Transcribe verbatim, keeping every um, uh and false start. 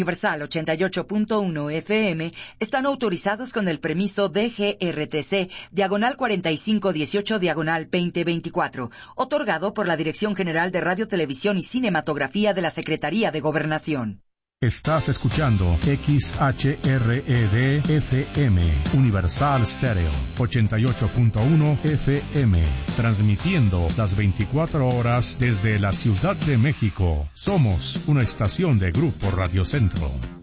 Universal ochenta y ocho punto uno F M están autorizados con el permiso D G R T C, diagonal cuarenta y cinco dieciocho, diagonal veinte veinticuatro, otorgado por la Dirección General de Radio, Televisión y Cinematografía de la Secretaría de Gobernación. Estás escuchando X H R E D F M, Universal Stereo, ochenta y ocho punto uno F M, transmitiendo las veinticuatro horas desde la Ciudad de México. Somos una estación de Grupo Radio Centro.